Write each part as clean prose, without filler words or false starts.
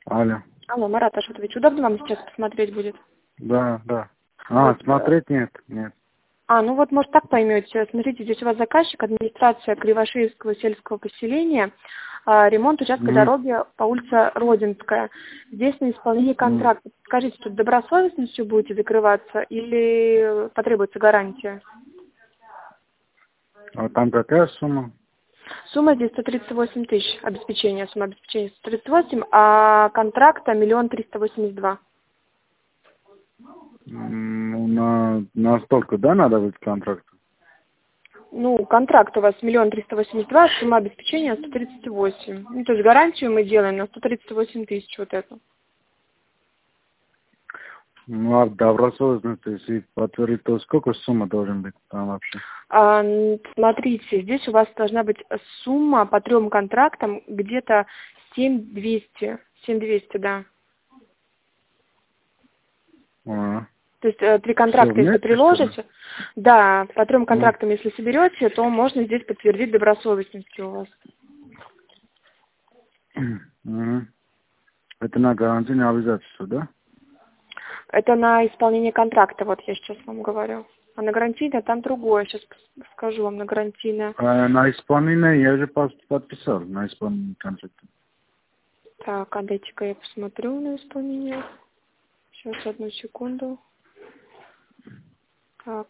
Алло. Алло, Марат Ашотович, удобно вам сейчас посмотреть будет? Да, да. А, Вот. смотреть нет, нет. Ну вот, может, так поймете. Смотрите, здесь у вас заказчик, администрация Кривошеевского сельского поселения, ремонт участка М, дороги по улице Родинская. Здесь на исполнение м. контракта. Скажите, тут добросовестностью будете закрываться или потребуется гарантия? А там какая сумма? Сумма здесь 138 тысяч, обеспечение, сумма обеспечения 138, а контракта 1 382 000. Ну, на столько, да, надо быть контракт? Ну, контракт у вас 1 382 000, сумма обеспечения 138. Ну, то есть гарантию мы делаем на 138 тысяч вот эту. Ну, а добросовестность, если подтвердить, то сколько сумма должен быть там вообще? Смотрите, здесь у вас должна быть сумма по 3 контрактам где-то 7200. 7200, да. А, 3 все контракта, если вместе, что ли? приложите, да, по 3 Ну, контрактам, если соберете, то можно здесь подтвердить добросовестность у вас. мгм. Это на гарантийное обязательство, да? Это на исполнение контракта, вот я сейчас вам говорю. А на гарантийное там другое, сейчас скажу вам на гарантийное. А на исполнение я же подписал, на исполнение контракта. Так, а дайте-ка я посмотрю на исполнение. Сейчас, одну секунду. Так.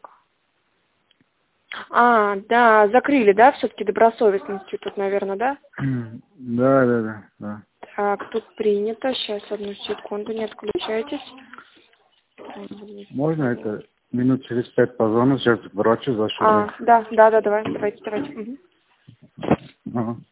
Да, закрыли, да, все-таки добросовестностью тут, наверное, да? Да, да, да, да. Так, тут принято. Сейчас, одну секунду, не отключайтесь. Можно это минут через 5 позвоню, сейчас к врачу зашел. Да, давайте. Мгм. Ага.